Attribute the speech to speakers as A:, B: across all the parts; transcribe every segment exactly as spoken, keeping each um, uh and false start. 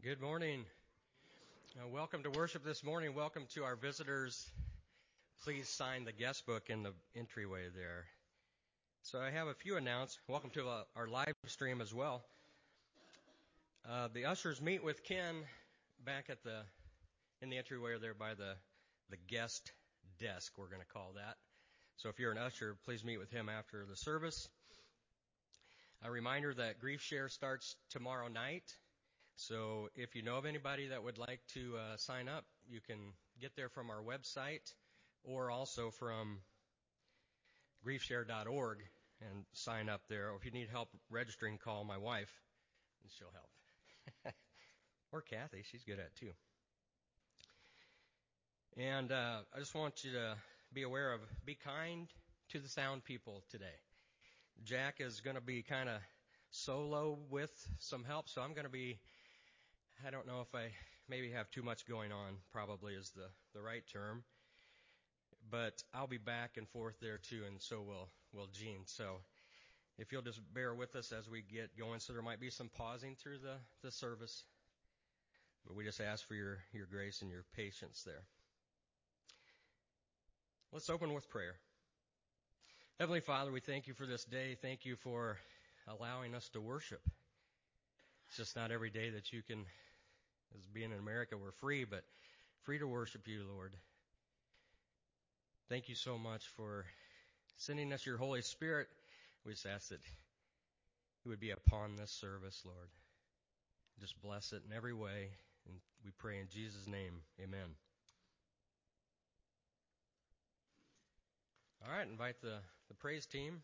A: Good morning. Uh, welcome to worship this morning. Welcome to our visitors. Please sign the guest book in the entryway there. So I have a few announcements. Welcome to uh, our live stream as well. Uh, the ushers meet with Ken back at the in the entryway there by the the guest desk, we're going to call that. So if you're an usher, please meet with him after the service. A reminder that Grief Share starts tomorrow night. So if you know of anybody that would like to uh, sign up, you can get there from our website or also from grief share dot org and sign up there. Or if you need help registering, call my wife and she'll help. Or Kathy, she's good at it too. And uh, I just want you to be aware of, be kind to the sound people today. Jack is going to be kind of solo with some help, so I'm going to be I don't know if I maybe have too much going on, probably is the, the right term. But I'll be back and forth there too, and so will, will Gene. So if you'll just bear with us as we get going. So there might be some pausing through the, the service. But we just ask for your, your grace and your patience there. Let's open with prayer. Heavenly Father, we thank you for this day. Thank you for allowing us to worship. It's just not every day that you can, as being in America, we're free, but free to worship you, Lord. Thank you so much for sending us your Holy Spirit. We just ask that you would be upon this service, Lord. Just bless it in every way, and we pray in Jesus' name. Amen. All right, invite the, the praise team.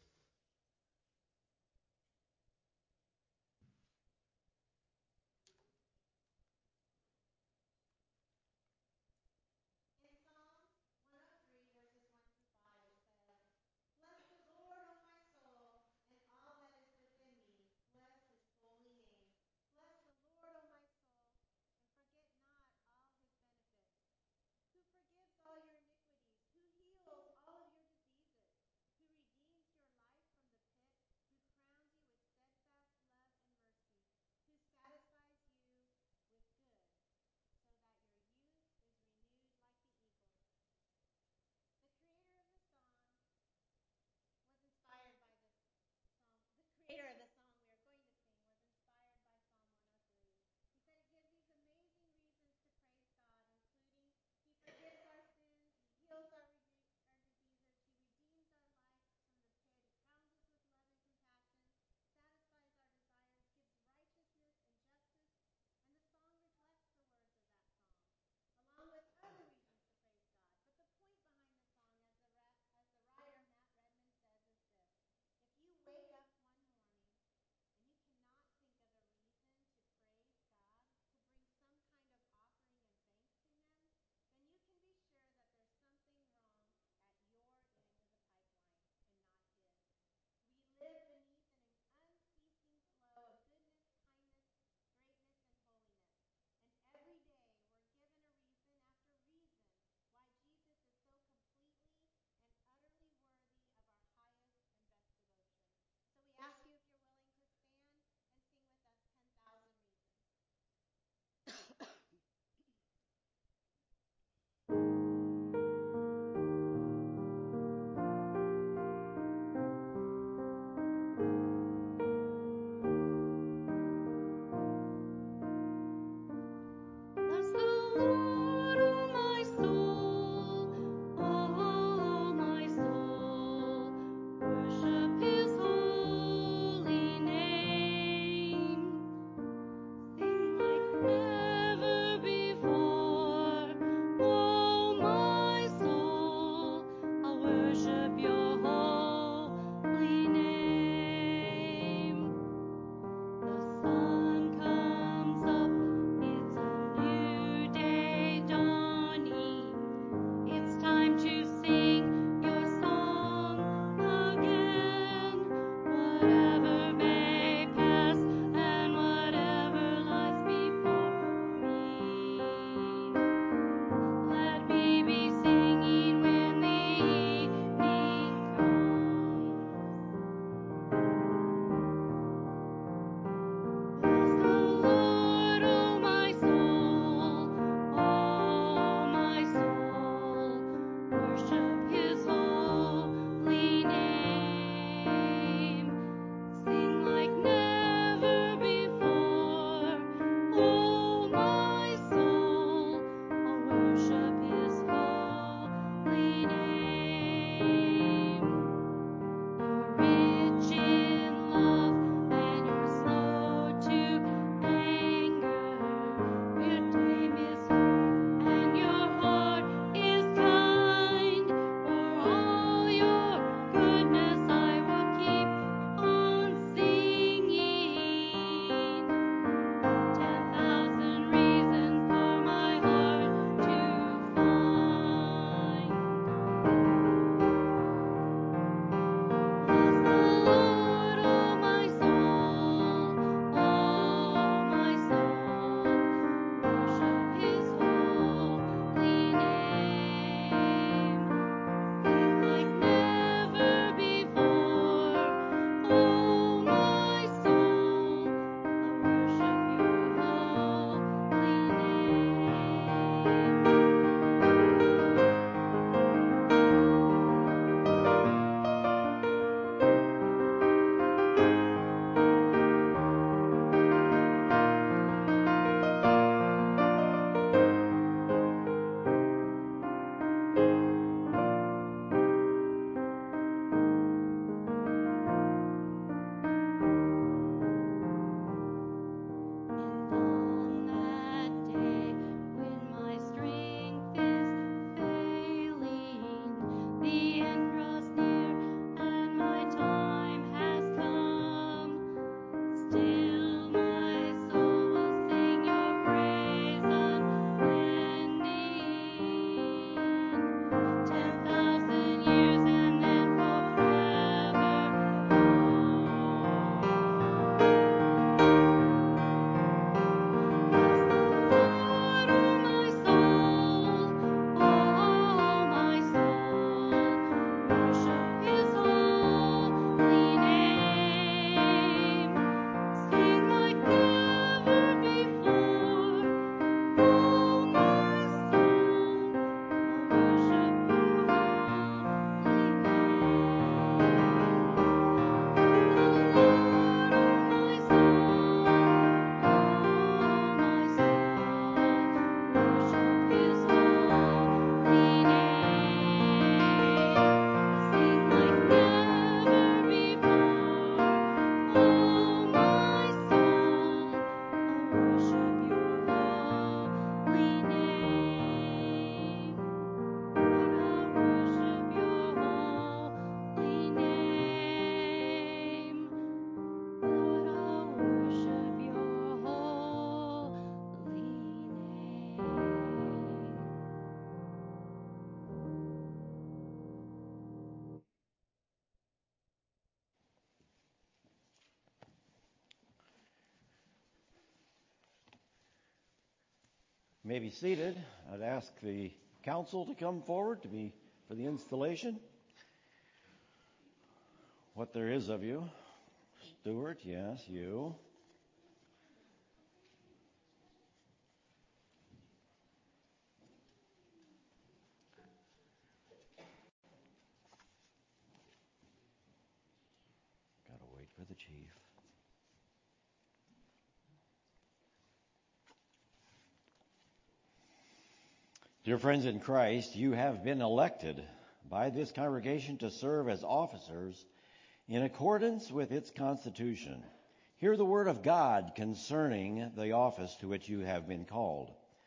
B: You may be seated. I'd ask the council to come forward to be for the installation. What there is of you. Stuart, yes, you. Gotta wait for the chief. Dear friends in Christ, you have been elected by this congregation to serve as officers in accordance with its constitution. Hear the word of God concerning the office to which you have been called.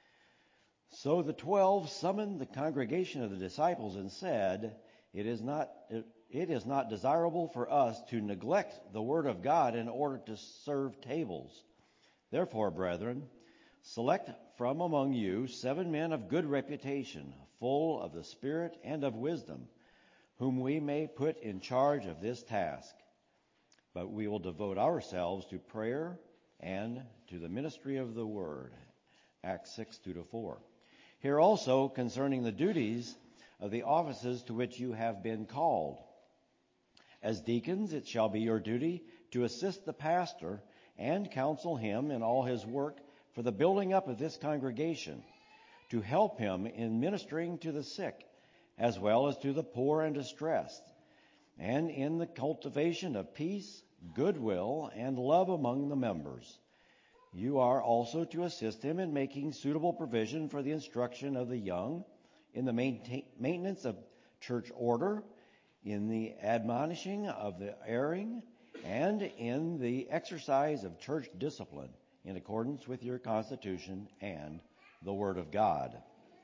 B: So the twelve summoned the congregation of the disciples and said, It is not, it, it is not desirable for us to neglect the word of God in order to serve tables. Therefore, brethren, select from among you seven men of good reputation, full of the Spirit and of wisdom, whom we may put in charge of this task. But we will devote ourselves to prayer and to the ministry of the word. Acts six, two to four. Here also concerning the duties of the offices to which you have been called. As deacons, it shall be your duty to assist the pastor and counsel him in all his work for the building up of this congregation, to help him in ministering to the sick, as well as to the poor and distressed, and in the cultivation of peace, goodwill, and love among the members. You are also to assist him in making suitable provision for the instruction of the young, in the maintain, maintenance of church order, in the admonishing of the erring, and in the exercise of church discipline, in accordance with your constitution and the word of God.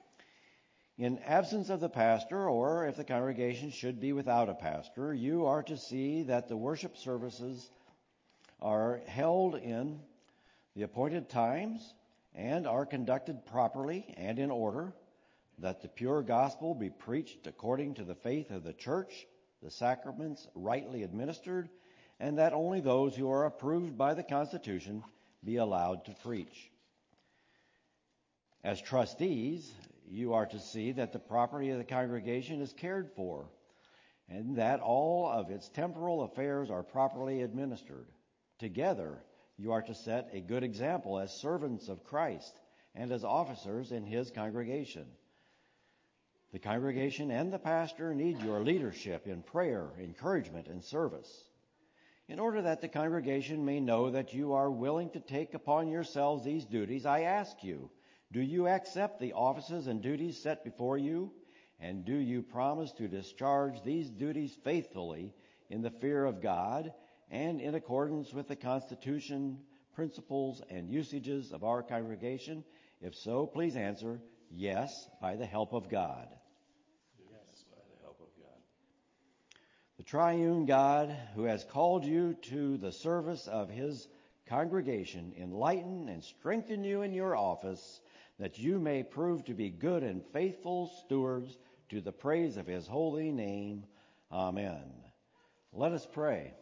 B: In absence of the pastor, or if the congregation should be without a pastor, you are to see that the worship services are held in the appointed times and are conducted properly and in order, that the pure gospel be preached according to the faith of the church, the sacraments rightly administered, and that only those who are approved by the constitution be allowed to preach. As trustees, you are to see that the property of the congregation is cared for, and that all of its temporal affairs are properly administered. Together, you are to set a good example as servants of Christ and as officers in his congregation. The congregation and the pastor need your leadership in prayer, encouragement, and service. In order that the congregation may know that you are willing to take upon yourselves these duties, I ask you, do you accept the offices and duties set before you? And do you promise to discharge these duties faithfully in the fear of God and in accordance with the Constitution, principles, and usages of our congregation? If so, please answer, yes, by the help of God.
C: Yes, by the help of God.
B: The triune God, who has called you to the service of his congregation, enlighten and strengthen you in your office, that you may prove to be good and faithful stewards to the praise of his holy name. Amen. Let us pray.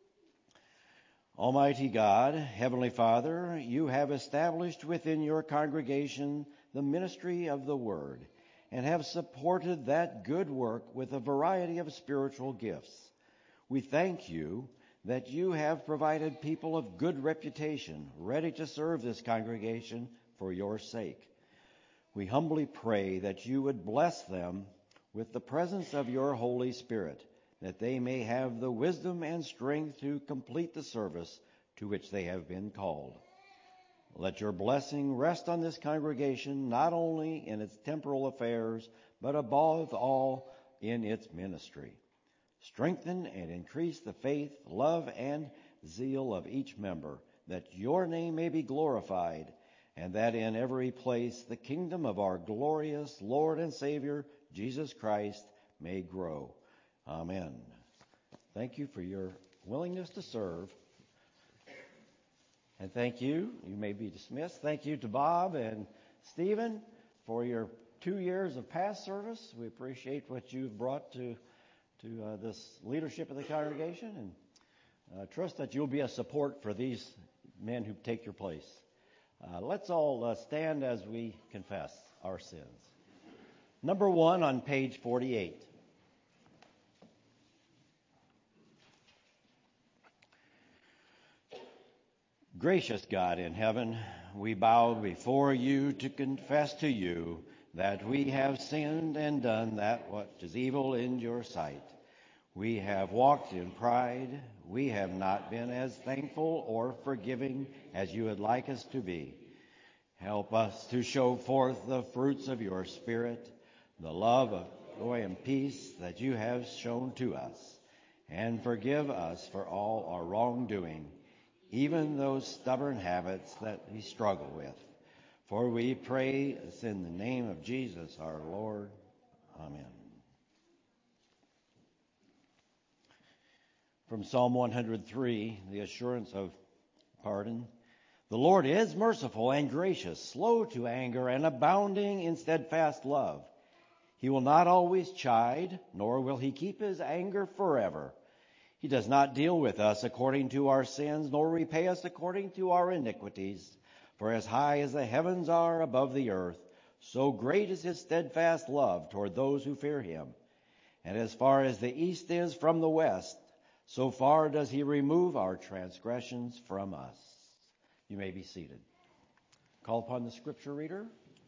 B: Almighty God, Heavenly Father, you have established within your congregation the ministry of the Word, and have supported that good work with a variety of spiritual gifts. We thank you that you have provided people of good reputation, ready to serve this congregation for your sake. We humbly pray that you would bless them with the presence of your Holy Spirit, that they may have the wisdom and strength to complete the service to which they have been called. Let your blessing rest on this congregation, not only in its temporal affairs, but above all in its ministry. Strengthen and increase the faith, love, and zeal of each member, that your name may be glorified, and that in every place the kingdom of our glorious Lord and Savior, Jesus Christ, may grow. Amen. Thank you for your willingness to serve. And thank you. You may be dismissed. Thank you to Bob and Stephen for your two years of past service. We appreciate what you've brought to to uh, this leadership of the congregation, and uh, trust that you'll be a support for these men who take your place. Uh, let's all uh, stand as we confess our sins. Number one on page forty-eight. Gracious God in heaven, we bow before you to confess to you that we have sinned and done that what is evil in your sight. We have walked in pride. We have not been as thankful or forgiving as you would like us to be. Help us to show forth the fruits of your Spirit, the love of joy and peace that you have shown to us, and forgive us for all our wrongdoing, even those stubborn habits that we struggle with. For we pray this in the name of Jesus our Lord. Amen. From Psalm one hundred three, the assurance of pardon. The Lord is merciful and gracious, slow to anger and abounding in steadfast love. He will not always chide, nor will he keep his anger forever. He does not deal with us according to our sins, nor repay us according to our iniquities. For as high as the heavens are above the earth, so great is his steadfast love toward those who fear him. And as far as the east is from the west, so far does he remove our transgressions from us. You may be seated. Call upon the scripture reader.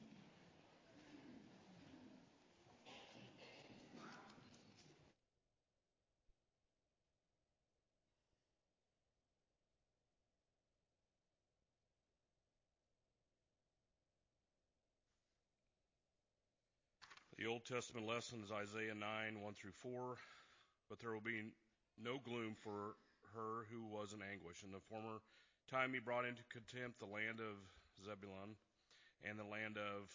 C: The Old Testament lesson is Isaiah nine, one through four. But there will be no gloom for her who was in anguish. In the former time he brought into contempt the land of Zebulun and the land of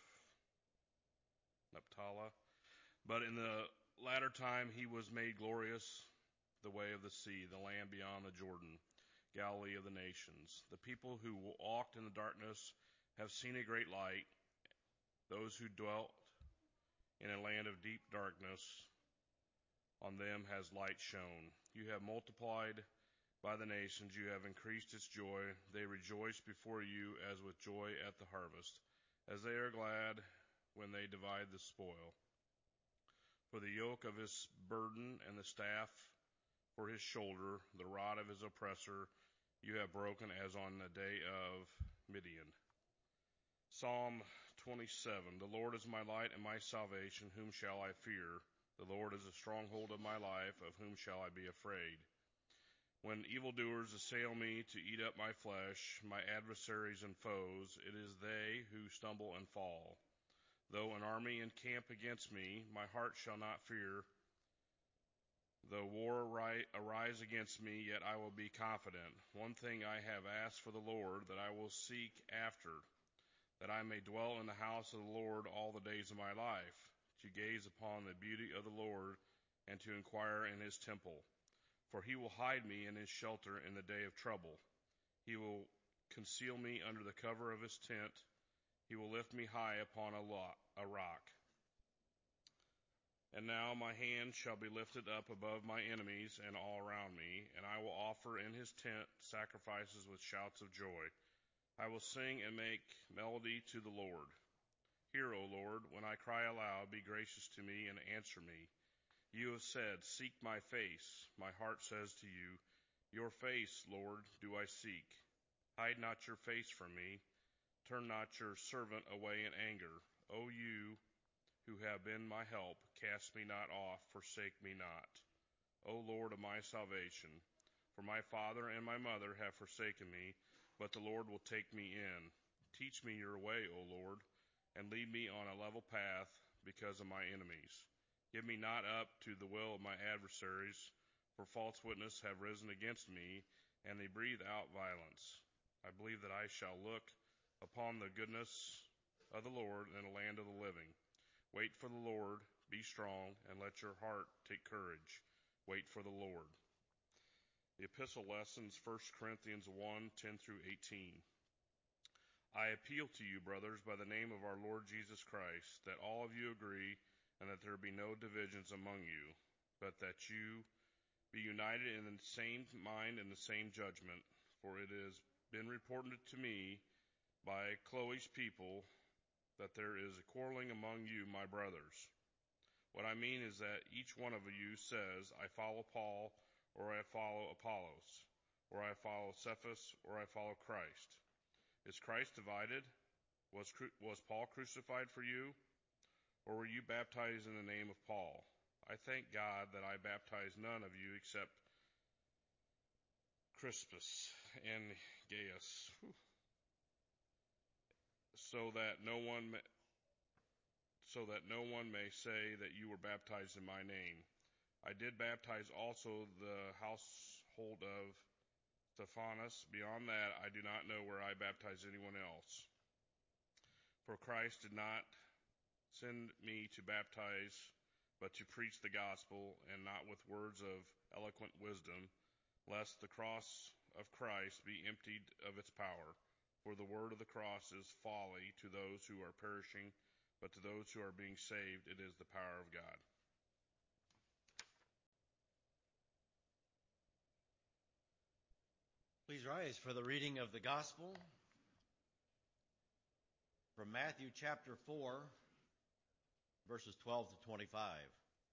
C: Naphtali. But in the latter time he was made glorious, the way of the sea, the land beyond the Jordan, Galilee of the nations. The people who walked in the darkness have seen a great light. Those who dwelt in a land of deep darkness, on them has light shone. You have multiplied by the nations, you have increased its joy. They rejoice before you as with joy at the harvest, as they are glad when they divide the spoil. For the yoke of his burden and the staff for his shoulder, the rod of his oppressor, you have broken as on the day of Midian. Psalm twenty-seven. The Lord is my light and my salvation. Whom shall I fear? The Lord is a stronghold of my life. Of whom shall I be afraid? When evildoers assail me to eat up my flesh, my adversaries and foes, it is they who stumble and fall. Though an army encamp against me, my heart shall not fear. Though war arise against me, yet I will be confident. One thing I have asked for the Lord, that I will seek after, that I may dwell in the house of the Lord all the days of my life, to gaze upon the beauty of the Lord and to inquire in his temple. For he will hide me in his shelter in the day of trouble. He will conceal me under the cover of his tent. He will lift me high upon a, lo- a rock. And now my hand shall be lifted up above my enemies and all around me, and I will offer in his tent sacrifices with shouts of joy. I will sing and make melody to the Lord. Hear, O Lord, when I cry aloud, be gracious to me and answer me. You have said, seek my face. My heart says to you, your face, Lord, do I seek. Hide not your face from me. Turn not your servant away in anger. O you who have been my help, cast me not off, forsake me not. O Lord of my salvation, for my father and my mother have forsaken me, but the Lord will take me in. Teach me your way, O Lord, and lead me on a level path because of my enemies. Give me not up to the will of my adversaries, for false witnesses have risen against me, and they breathe out violence. I believe that I shall look upon the goodness of the Lord in the land of the living. Wait for the Lord, be strong, and let your heart take courage. Wait for the Lord. The epistle lessons, First Corinthians one, ten through eighteen. I appeal to you, brothers, by the name of our Lord Jesus Christ, that all of you agree, and that there be no divisions among you, but that you be united in the same mind and the same judgment. For it has been reported to me by Chloe's people that there is a quarreling among you, my brothers. What I mean is that each one of you says, I follow Paul, or I follow Apollos, or I follow Cephas, or I follow Christ. Is Christ divided? Was, was Paul crucified for you? Or were you baptized in the name of Paul? I thank God that I baptized none of you except Crispus and Gaius, so that no one may, so that no one may say that you were baptized in my name. I did baptize also the household of Stephanas. Beyond that, I do not know where I baptized anyone else. For Christ did not send me to baptize, but to preach the gospel, and not with words of eloquent wisdom, lest the cross of Christ be emptied of its power. For the word of the cross is folly to those who are perishing, but to those who are being saved, it is the power of God.
B: Please rise for the reading of the gospel from Matthew chapter four, verses twelve to twenty-five.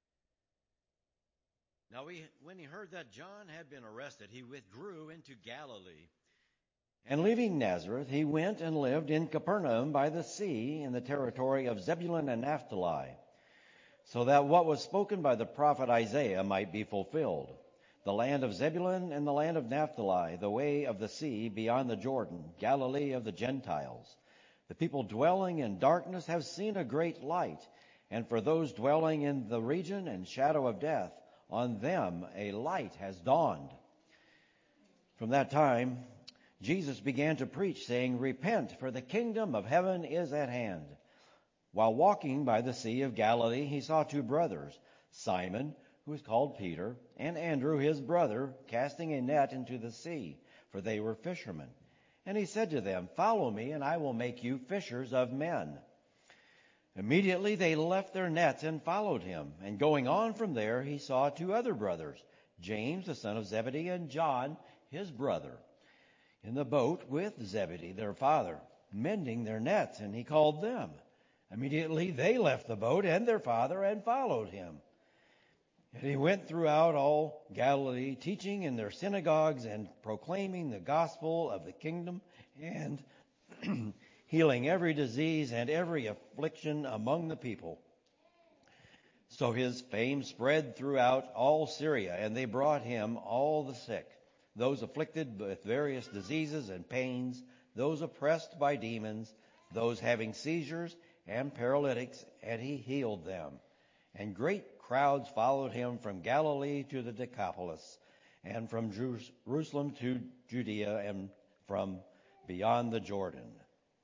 B: Now he, when he heard that John had been arrested, he withdrew into Galilee. And leaving Nazareth, he went and lived in Capernaum by the sea in the territory of Zebulun and Naphtali, so that what was spoken by the prophet Isaiah might be fulfilled. The land of Zebulun and the land of Naphtali, the way of the sea beyond the Jordan, Galilee of the Gentiles. The people dwelling in darkness have seen a great light, and for those dwelling in the region and shadow of death, on them a light has dawned. From that time, Jesus began to preach, saying, Repent, for the kingdom of heaven is at hand. While walking by the Sea of Galilee, he saw two brothers, Simon, who is called Peter, and Andrew, his brother, casting a net into the sea, for they were fishermen. And he said to them, Follow me, and I will make you fishers of men. Immediately they left their nets and followed him. And going on from there, he saw two other brothers, James, the son of Zebedee, and John, his brother, in the boat with Zebedee, their father, mending their nets, and he called them. Immediately they left the boat and their father and followed him. And he went throughout all Galilee, teaching in their synagogues and proclaiming the gospel of the kingdom and healing every disease and every affliction among the people. So his fame spread throughout all Syria, and they brought him all the sick, those afflicted with various diseases and pains, those oppressed by demons, those having seizures and paralytics, and he healed them. And great crowds followed him from Galilee to the Decapolis, and from Jerusalem to Judea, and from beyond the Jordan.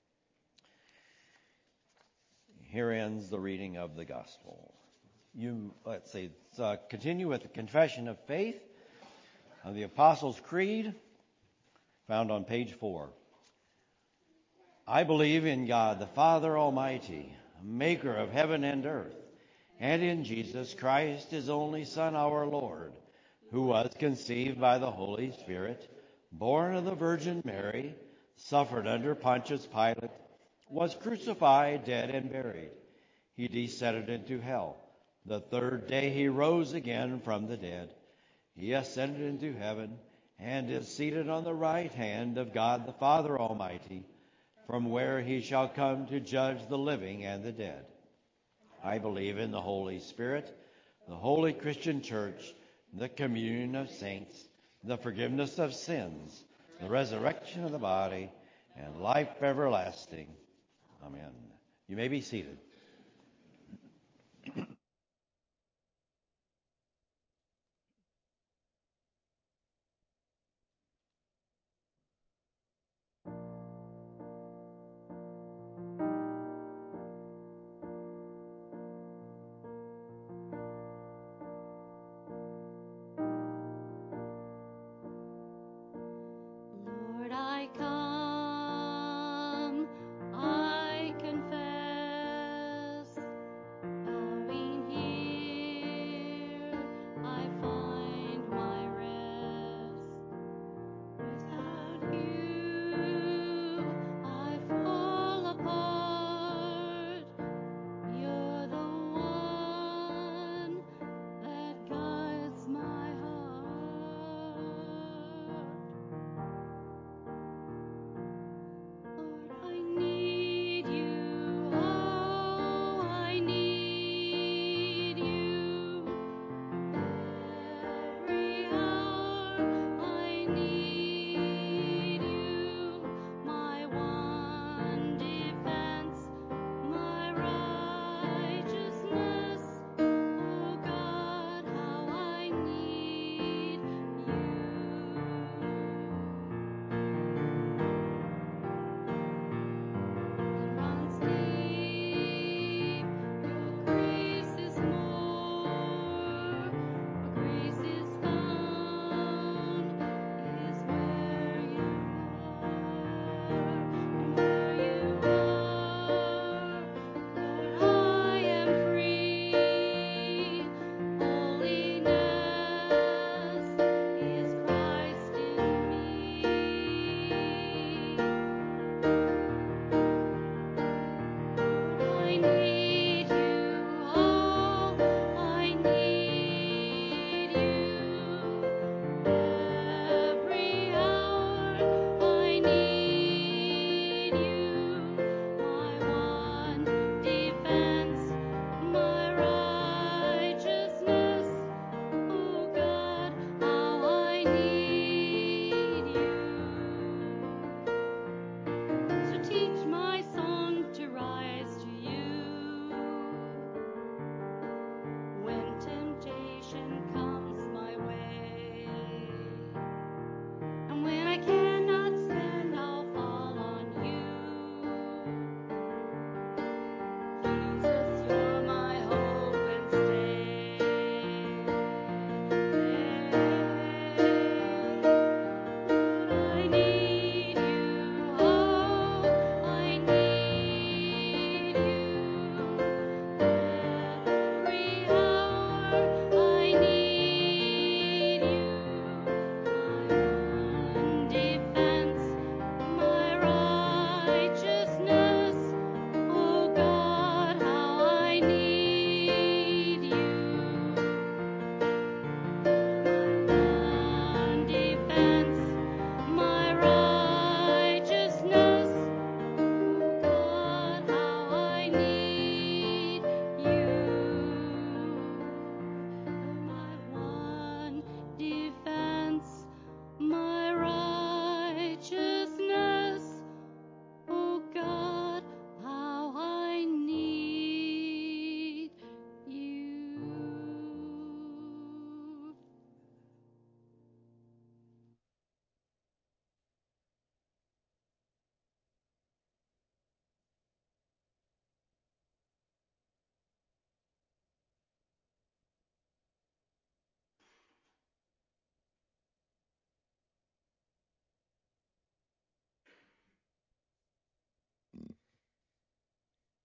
B: Here ends the reading of the gospel. You, let's see, let's, uh, continue with the confession of faith of the Apostles' Creed, found on page four. I believe in God, the Father Almighty, maker of heaven and earth, and in Jesus Christ, his only Son, our Lord, who was conceived by the Holy Spirit, born of the Virgin Mary, suffered under Pontius Pilate, was crucified, dead, and buried. He descended into hell. The third day he rose again from the dead. He ascended into heaven and is seated on the right hand of God the Father Almighty, from where he shall come to judge the living and the dead. I believe in the Holy Spirit, the holy Christian church, the communion of saints, the forgiveness of sins, the resurrection of the body, and life everlasting. Amen. You may be seated.
D: I come, I confess.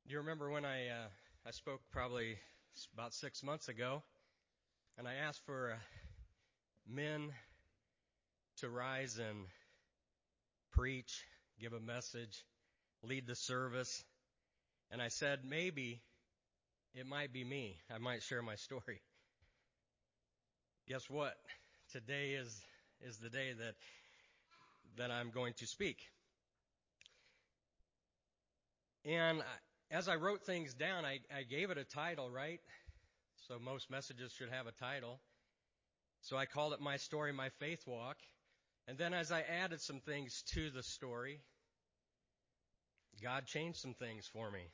A: Do you remember when I uh, I spoke probably about six months ago, and I asked for uh, men to rise and preach, give a message, lead the service, and I said maybe it might be me. I might share my story. Guess what? Today is is the day that that I'm going to speak. And as I wrote things down, I, I gave it a title, right? So most messages should have a title. So I called it My Story, My Faith Walk. And then as I added some things to the story, God changed some things for me.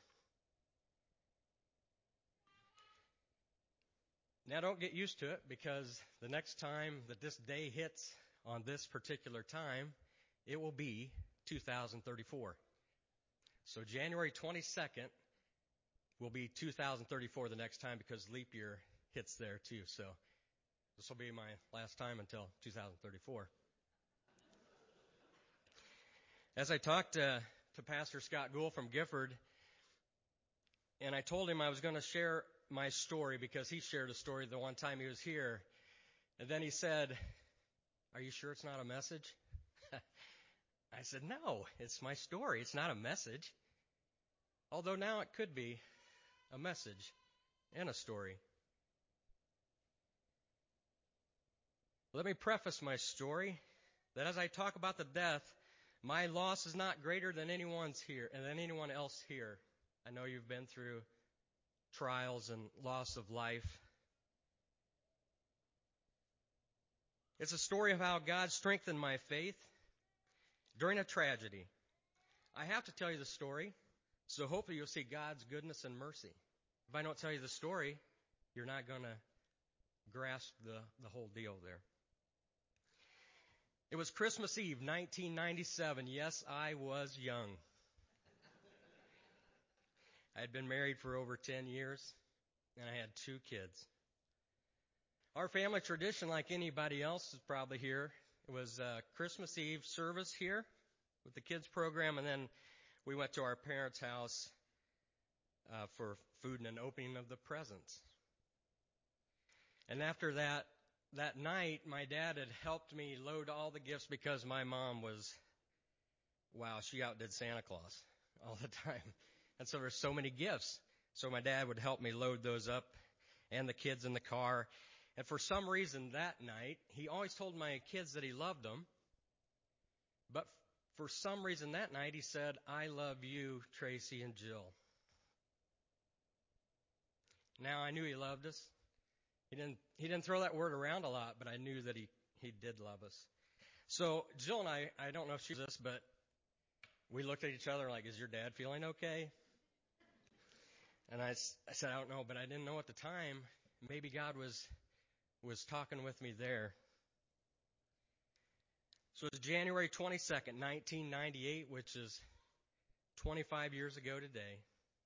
A: Now don't get used to it, because the next time that this day hits on this particular time, it will be two thousand thirty-four. So January twenty-second will be two thousand thirty-four the next time, because leap year hits there too. So this will be my last time until two thousand thirty-four. As I talked uh, to Pastor Scott Gould from Gifford, and I told him I was going to share my story because he shared a story the one time he was here. And then he said, "Are you sure it's not a message?" I said, "No, it's my story. It's not a message." Although now it could be a message and a story. Let me preface my story that as I talk about the death, my loss is not greater than anyone's here and than anyone else here. I know you've been through trials and loss of life. It's a story of how God strengthened my faith during a tragedy. I have to tell you the story, so hopefully you'll see God's goodness and mercy. If I don't tell you the story, you're not going to grasp the, the whole deal there. It was Christmas Eve, nineteen ninety-seven. Yes, I was young. I had been married for over ten years, and I had two kids. Our family tradition, like anybody else is probably here, it was uh, Christmas Eve service here with the kids program, and then we went to our parents' house uh, for food and an opening of the presents. And after that, that night, my dad had helped me load all the gifts because my mom was, wow, she outdid Santa Claus all the time. And so there's so many gifts. So my dad would help me load those up and the kids in the car. And for some reason that night, he always told my kids that he loved them. But for some reason that night, he said, "I love you, Tracy and Jill." Now, I knew he loved us. He didn't, he didn't throw that word around a lot, but I knew that he, he did love us. So Jill and I, I don't know if she's this, but we looked at each other like, "Is your dad feeling okay?" And I, I said, "I don't know," but I didn't know at the time. Maybe God was was talking with me there. So it's January twenty-second, nineteen ninety-eight, which is twenty-five years ago today.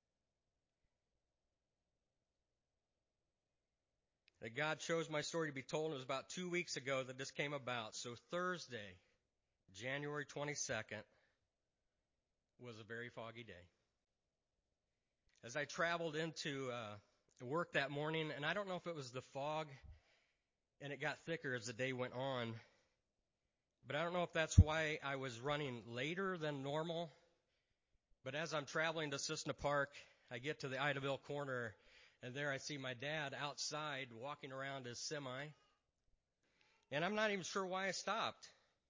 A: That God chose my story to be told. It was about two weeks ago that this came about. So Thursday, January twenty-second, was a very foggy day. As I traveled into uh, work that morning, and I don't know if it was the fog, and it got thicker as the day went on, but I don't know if that's why I was running later than normal. But as I'm traveling to Cessna Park, I get to the Idaville corner, and there I see my dad outside walking around his semi. And I'm not even sure why I stopped.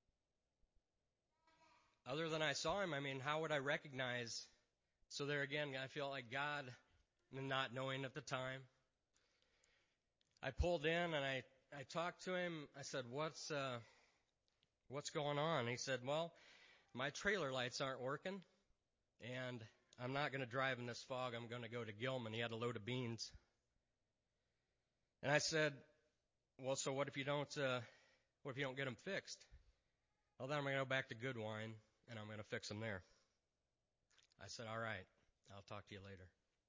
A: Other than I saw him, I mean, how would I recognize? So there again, I feel like God, not knowing at the time. I pulled in and I, I talked to him. I said, what's, uh, what's going on? He said, "Well, my trailer lights aren't working, and I'm not going to drive in this fog. I'm going to go to Gilman." He had a load of beans. And I said, "Well, so what if you don't, uh, what if you don't get them fixed?" "Well, then I'm going to go back to Goodwine, and I'm going to fix them there." I said, "All right, I'll talk to you later."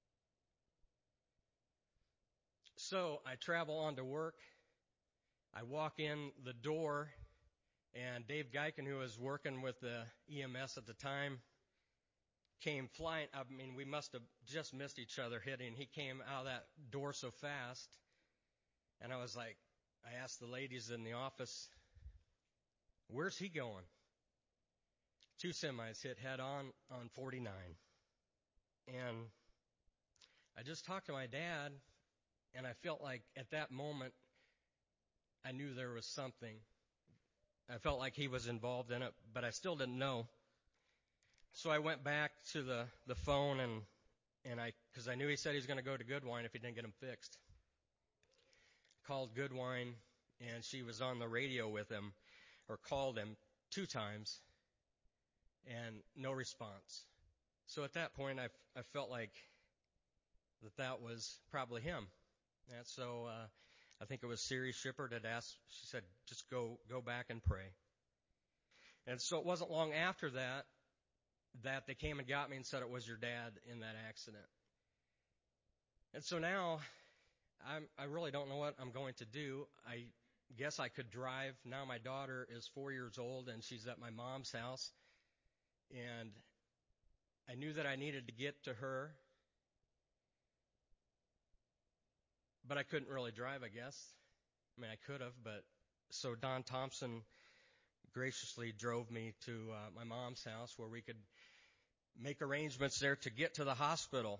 A: So I travel on to work. I walk in the door, and Dave Geiken, who was working with the E M S at the time, came flying. I mean, we must have just missed each other hitting. He came out of that door so fast. And I was like, I asked the ladies in the office, where's he going? Two semis hit head on on forty-nine. And I just talked to my dad, and I felt like at that moment, I knew there was something. I felt like he was involved in it, but I still didn't know. So I went back to the, the phone, and, and I, because I knew he said he was going to go to Goodwine if he didn't get him fixed. Called Goodwine, and she was on the radio with him, or called him two times, and no response. So at that point, I, I felt like that that was probably him. And so uh, I think it was Siri Shippert that asked, she said, just go go back and pray. And so it wasn't long after that that they came and got me and said it was your dad in that accident. And so now I'm, I really don't know what I'm going to do. I guess I could drive. Now my daughter is four years old, and she's at my mom's house. And I knew that I needed to get to her, but I couldn't really drive, I guess. I mean, I could have, but so Don Thompson graciously drove me to uh, my mom's house where we could make arrangements there to get to the hospital.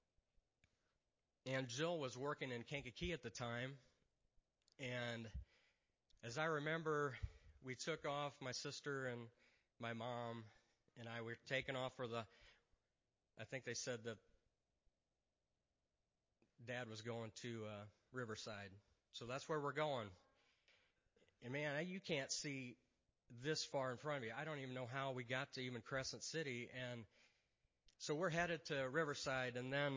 A: And Jill was working in Kankakee at the time, and as I remember, we took off, my sister and my mom and I were taking off for the, I think they said that Dad was going to uh, Riverside. So that's where we're going. And man, you can't see this far in front of you. I don't even know how we got to even Crescent City. And so we're headed to Riverside, and then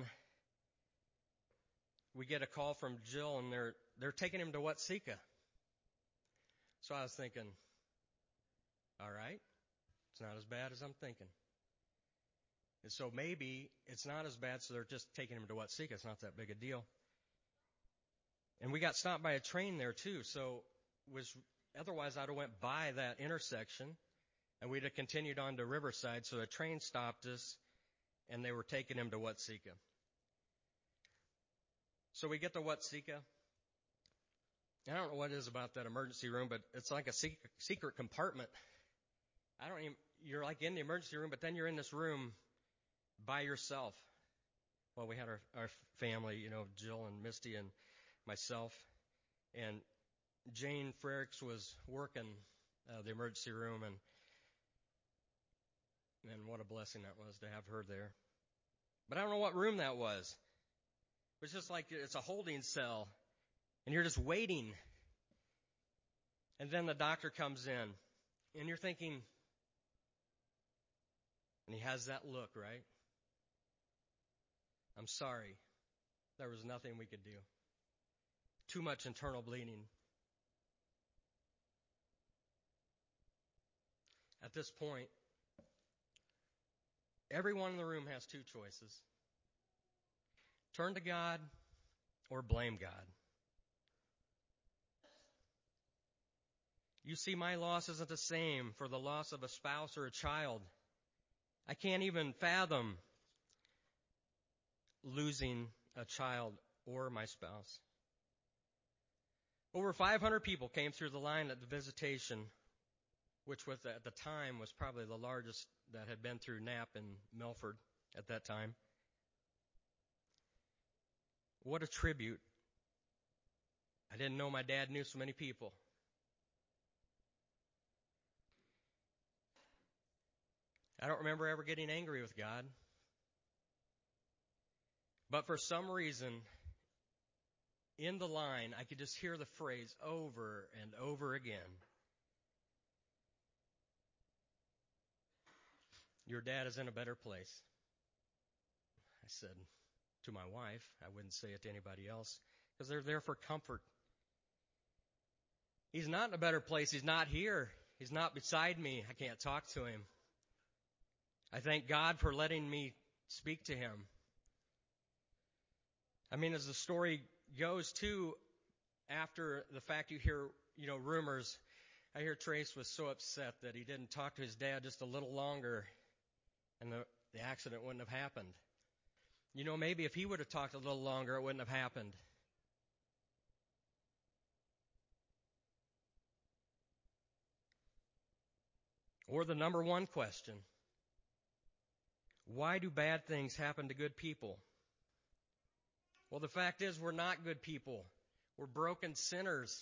A: we get a call from Jill, and they're they're taking him to Watseka. So I was thinking, all right, it's not as bad as I'm thinking. And so maybe it's not as bad, so they're just taking him to Watseka. It's not that big a deal. And we got stopped by a train there too, so was otherwise I'd have went by that intersection, and we'd have continued on to Riverside. So the train stopped us, and they were taking him to Watseka. So we get to Watseka. I don't know what it is about that emergency room, but it's like a secret, secret compartment. I don't even, you're like in the emergency room, but then you're in this room by yourself. Well, we had our, our family, you know, Jill and Misty and myself, and Jane Frericks was working uh, the emergency room, and and what a blessing that was to have her there. But I don't know what room that was. It was just like it's a holding cell, and you're just waiting. And then the doctor comes in, and you're thinking, and he has that look, right? I'm sorry. There was nothing we could do. Too much internal bleeding. At this point, everyone in the room has two choices. Turn to God or blame God. You see, my loss isn't the same for the loss of a spouse or a child. I can't even fathom losing a child or my spouse. Over five hundred people came through the line at the visitation, which was at the time was probably the largest that had been through Knapp in Milford at that time. What a tribute. I didn't know my dad knew so many people. I don't remember ever getting angry with God. But for some reason, in the line, I could just hear the phrase over and over again. Your dad is in a better place. I said to my wife, I wouldn't say it to anybody else, because they're there for comfort. He's not in a better place. He's not here. He's not beside me. I can't talk to him. I thank God for letting me speak to him. I mean, as the story goes, too, after the fact you hear, you know, rumors. I hear Trace was so upset that he didn't talk to his dad just a little longer. And the, the accident wouldn't have happened. You know, maybe if he would have talked a little longer, it wouldn't have happened. Or the number one question, why do bad things happen to good people? Well, the fact is we're not good people. We're broken sinners.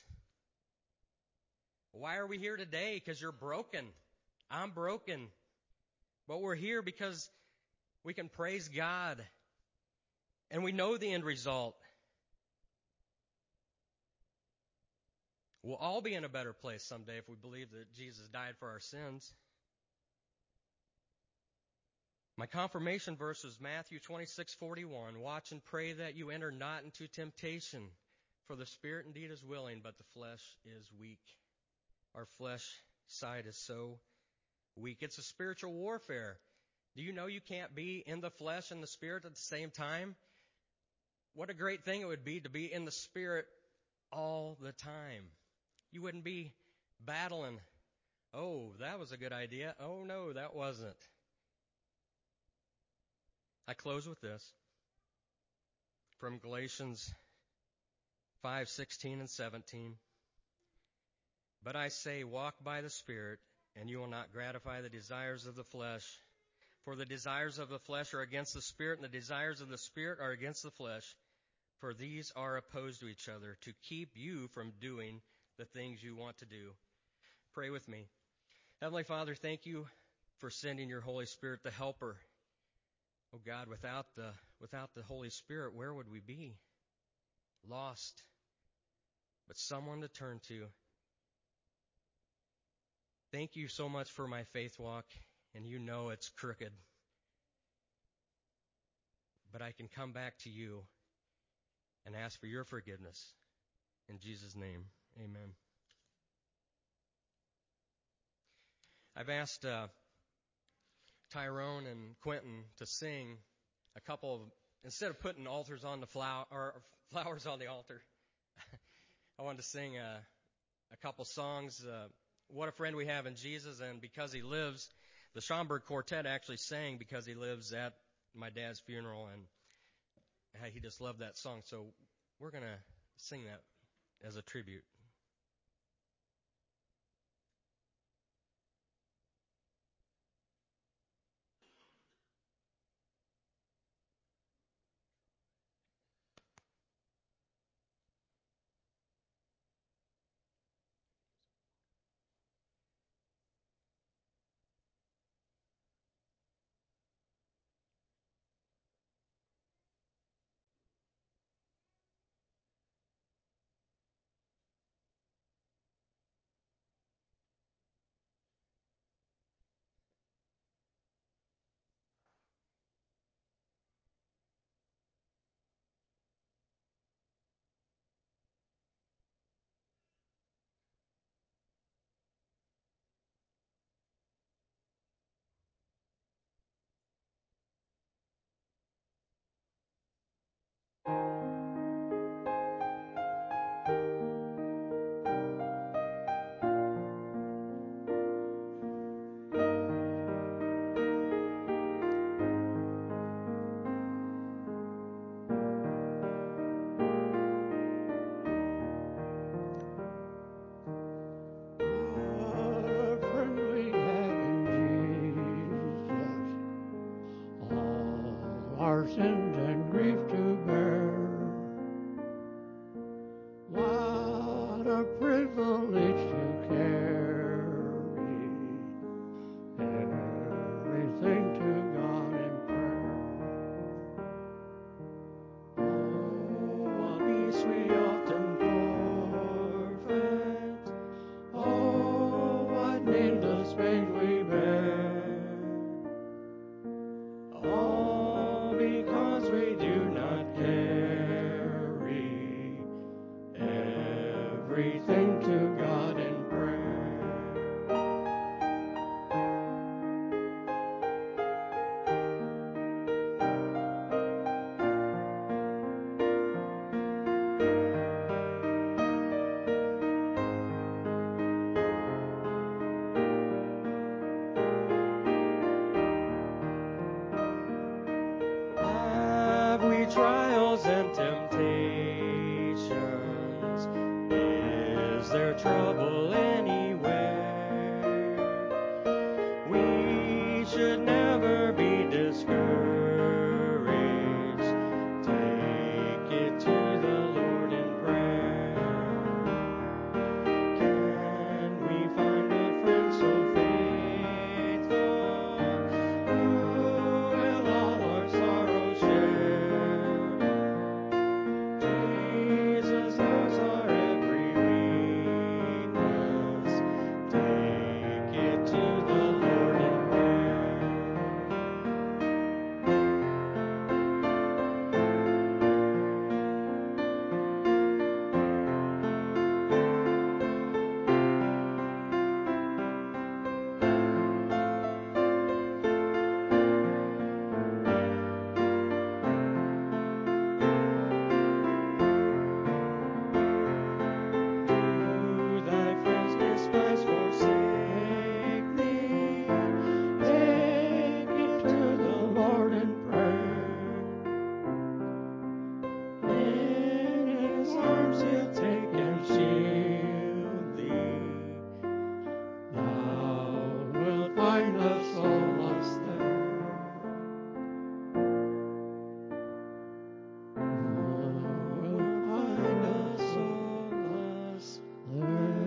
A: Why are we here today? Because you're broken. I'm broken. But we're here because we can praise God. And we know the end result. We'll all be in a better place someday if we believe that Jesus died for our sins. My confirmation verse is Matthew twenty-six forty-one. Watch and pray that you enter not into temptation, for the spirit indeed is willing, but the flesh is weak. Our flesh side is so weak. It's a spiritual warfare. Do you know you can't be in the flesh and the spirit at the same time? What a great thing it would be to be in the spirit all the time. You wouldn't be battling. Oh, that was a good idea. Oh, no, that wasn't. I close with this from Galatians five sixteen and seventeen. But I say, walk by the Spirit, and you will not gratify the desires of the flesh. For the desires of the flesh are against the Spirit, and the desires of the Spirit are against the flesh. For these are opposed to each other, to keep you from doing the things you want to do. Pray with me. Heavenly Father, thank you for sending your Holy Spirit, the Helper. Oh God, without the without the Holy Spirit, where would we be? Lost. But someone to turn to. Thank you so much for my faith walk, and you know it's crooked. But I can come back to you and ask for your forgiveness. In Jesus' name, amen. I've asked uh, Tyrone and Quentin to sing a couple of, instead of putting altars on the flower, or flowers on the altar, I wanted to sing a, a couple songs, uh, What a Friend We Have in Jesus, and Because He Lives. The Schomburg Quartet actually sang Because He Lives at my dad's funeral, and he just loved that song. So we're going to sing that as a tribute.
D: Our sins and grief to bear. What a privilege to carry everything to God in prayer. Oh, what peace we often forfeit. Oh, what needless pain we bear. All because we do not carry everything to
A: there trouble anywhere? We should never be discouraged. Take it to the Lord in prayer. Can we find a friend so faithful who will all our sorrows share? Jesus knows our every weakness. Take it to the Lord in prayer. Do thy friends despise, forsake thee? Take it to the Lord in prayer. In his arms he'll take and shield thee. Thou wilt find a solace there. Thou wilt find a solace there.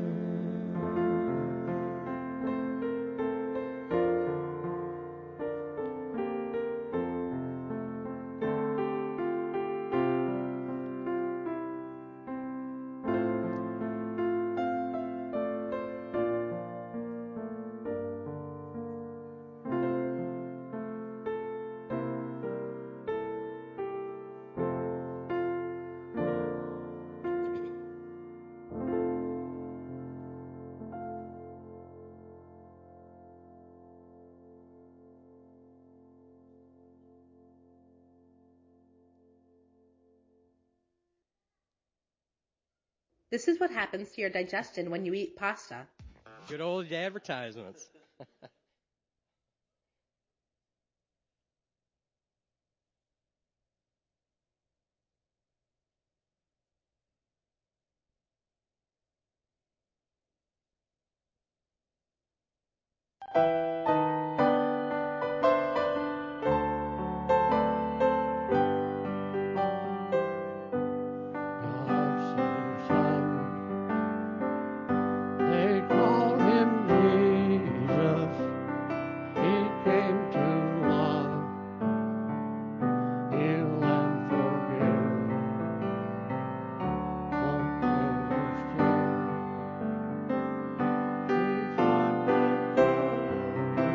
E: This is what happens to your digestion when you eat pasta.
A: Good old advertisements.
D: God's Son, they call him Jesus. He came to love, heal and forgive. What was true? He fought the good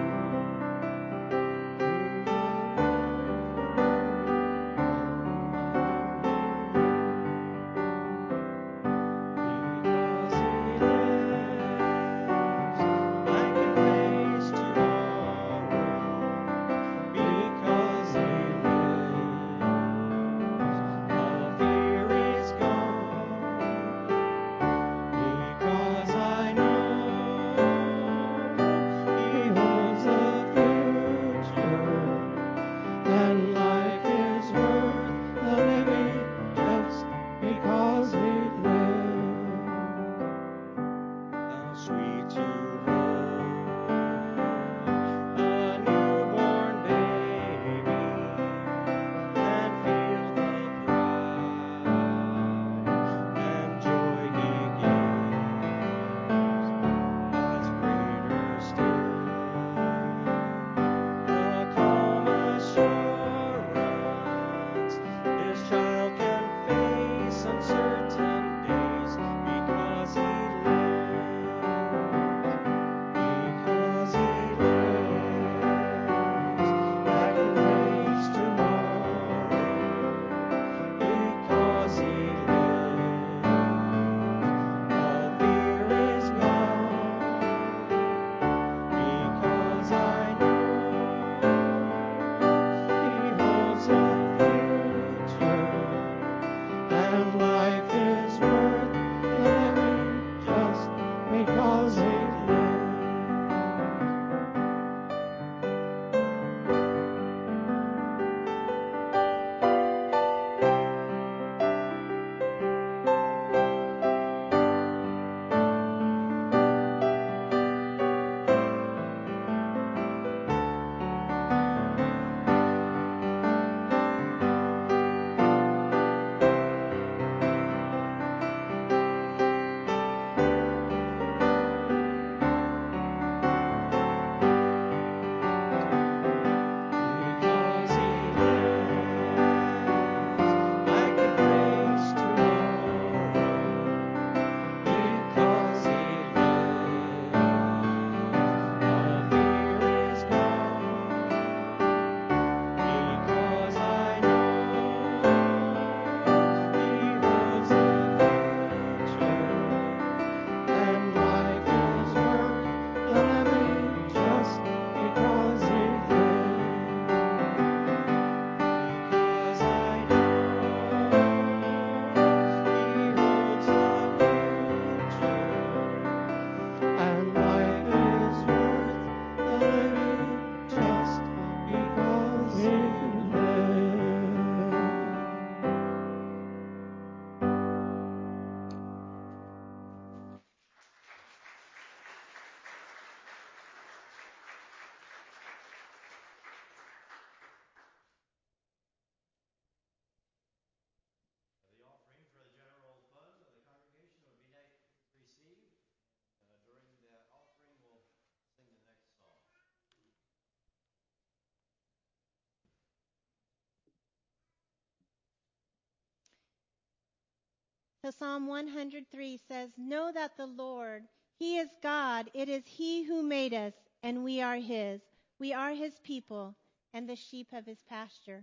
F: So Psalm one hundred three says, "Know that the Lord, He is God. It is He who made us, and we are His. We are His people and the sheep of His pasture."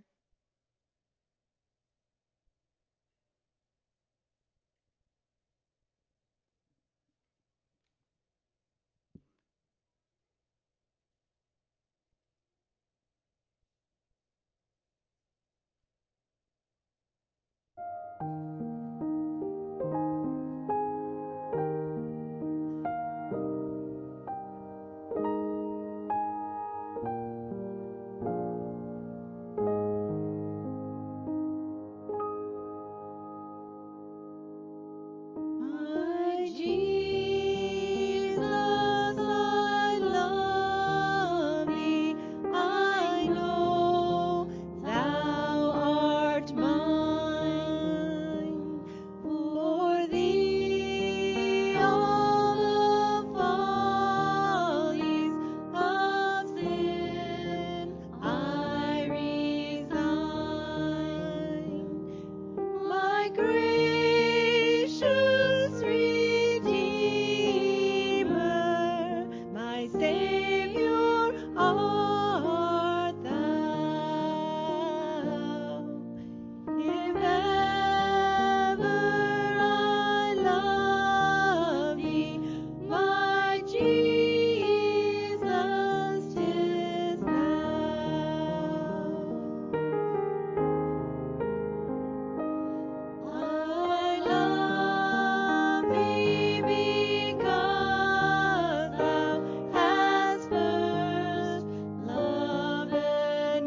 F: My Jesus, I love Thee. I know Thou art mine. For Thee all the follies of sin I resign. My gracious Redeemer, my Savior art Thou. If ever I love Thee, my Jesus, 'tis Thou. I love Thee because Thou hast first loved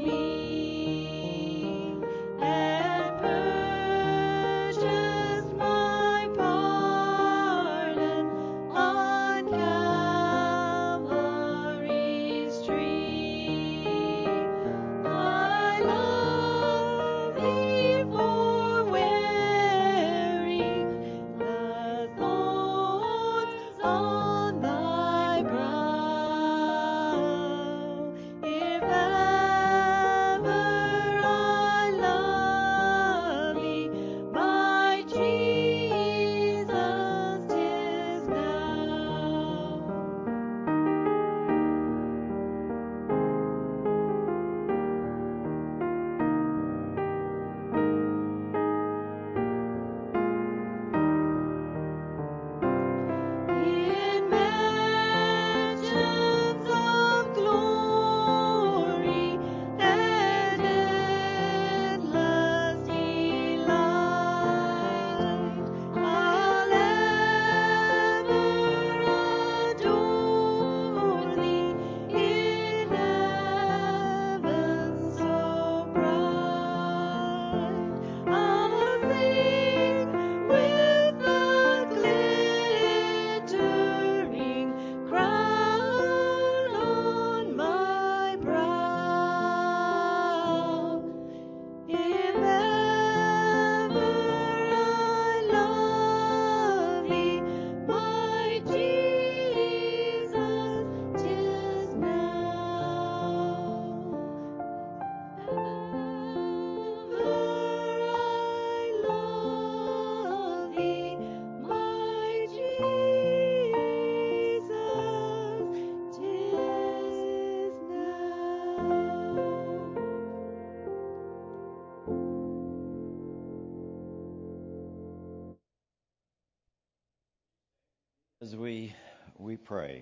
F: me and purchased my pardon on Calvary's tree. I love Thee for wearing the thorns on Thy brow. If ever I love Thee, my Jesus, 'tis Thou. In mansions of glory and endless delight, I'll ever adore Thee in heaven so bright. I'll sing with the glittering crown on my brow. If ever I love Thee, my Jesus, 'tis now. Ever I love Thee, my Jesus, 'tis now.
B: As we we pray.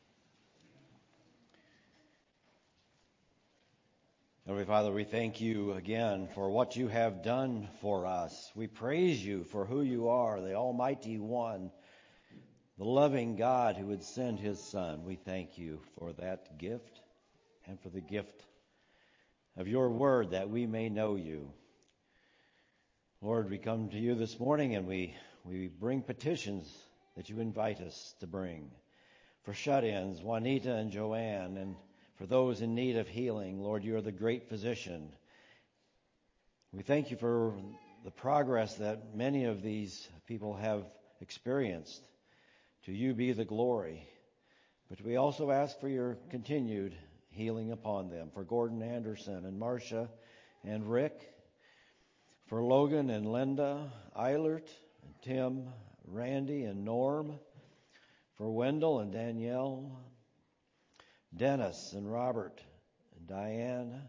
B: Heavenly Father, we thank you again for what you have done for us. We praise you for who you are, the Almighty One, the loving God who would send his Son. We thank you for that gift and for the gift of your word that we may know you. Lord, we come to you this morning and we, we bring petitions that you invite us to bring. For shut-ins, Juanita and Joanne, and for those in need of healing, Lord, you are the great physician. We thank you for the progress that many of these people have experienced. To you be the glory. But we also ask for your continued healing upon them. For Gordon Anderson and Marcia and Rick. For Logan and Linda Eilert Tim, Randy, and Norm, for Wendell and Danielle, Dennis and Robert and Diane,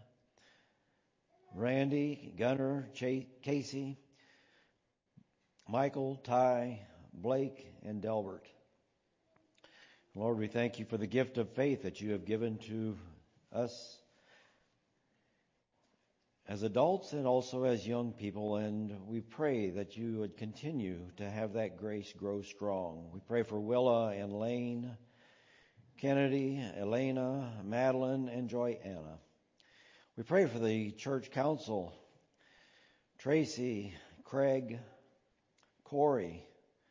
B: Randy, Gunnar, Ch- Casey, Michael, Ty, Blake, and Delbert. Lord, we thank you for the gift of faith that you have given to us as adults and also as young people, and we pray that you would continue to have that grace grow strong. We pray for Willa and Lane, Kennedy, Elena, Madeline, and Joyanna. We pray for the church council, Tracy, Craig, Corey.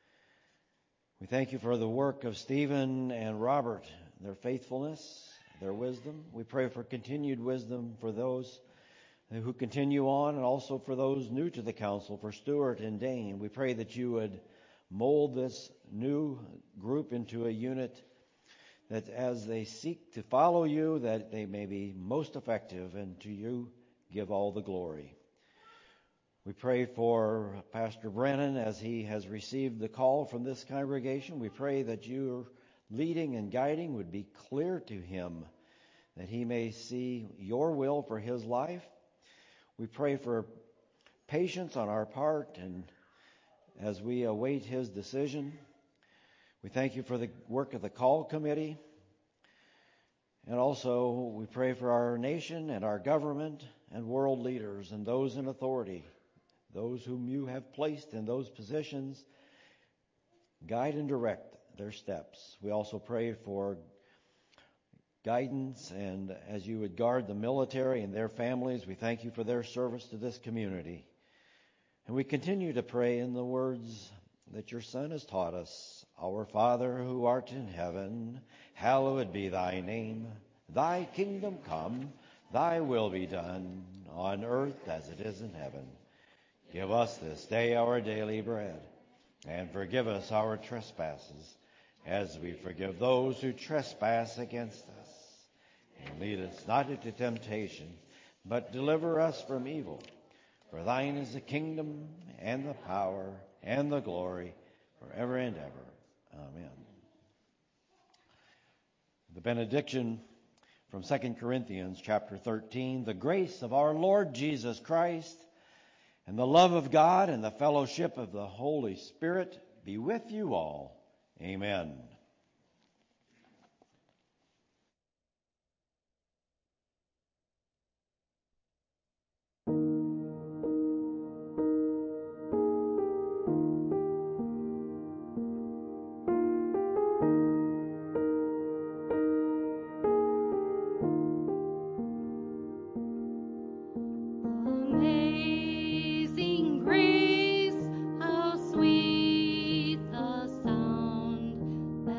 B: We thank you for the work of Stephen and Robert, their faithfulness, their wisdom. We pray for continued wisdom for those who continue on, and also for those new to the council, for Stuart and Dane. We pray that you would mold this new group into a unit that as they seek to follow you, that they may be most effective, and to you give all the glory. We pray for Pastor Brennan as he has received the call from this congregation. We pray that your leading and guiding would be clear to him, that he may see your will for his life. We pray for patience on our part, and as we await his decision, we thank you for the work of the call committee. And also we pray for our nation and our government and world leaders and those in authority, those whom you have placed in those positions. Guide and direct their steps. We also pray for guidance, and as you would guard the military and their families, we thank you for their service to this community. And we continue to pray in the words that your Son has taught us. Our Father who art in heaven, hallowed be thy name. Thy kingdom come, thy will be done, on earth as it is in heaven. Give us this day our daily bread, and forgive us our trespasses, as we forgive those who trespass against us. And lead us not into temptation, but deliver us from evil. For thine is the kingdom, and the power, and the glory, forever and ever. Amen. The benediction from Second Corinthians chapter thirteen. The grace of our Lord Jesus Christ, and the love of God, and the fellowship of the Holy Spirit be with you all. Amen.
G: Amazing grace, how sweet the sound that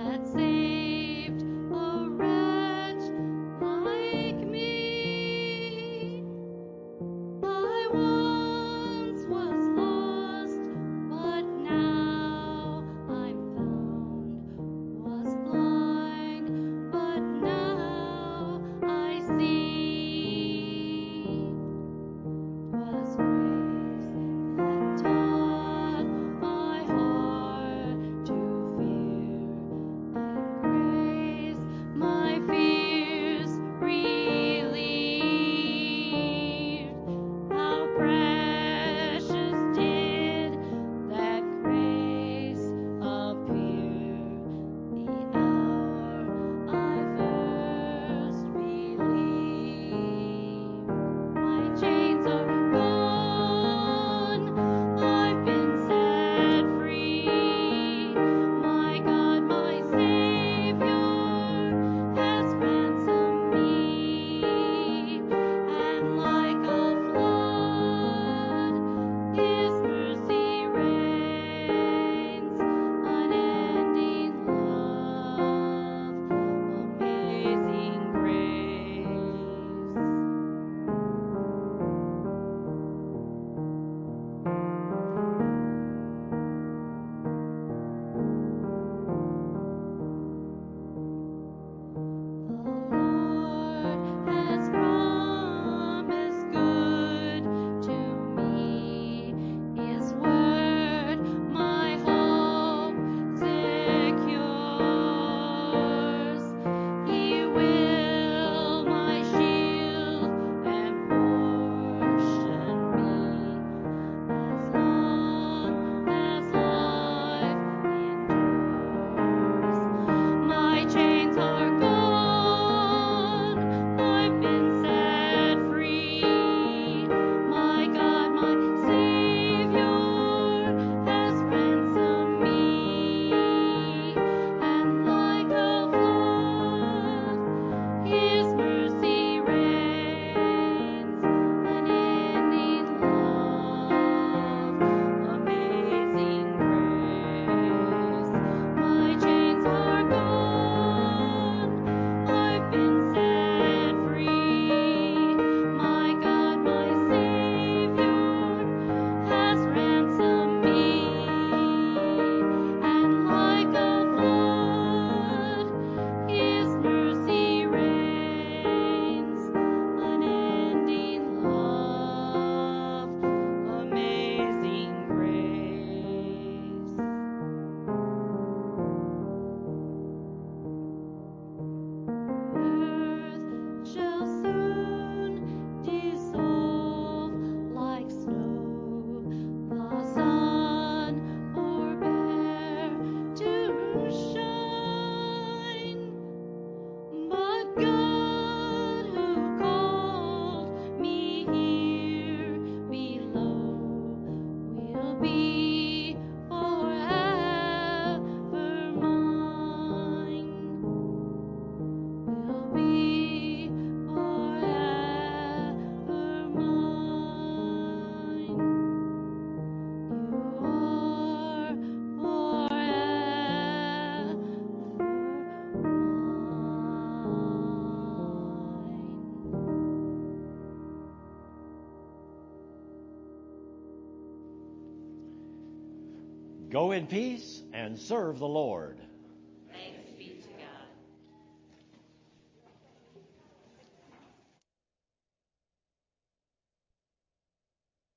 B: Go in peace and serve the Lord.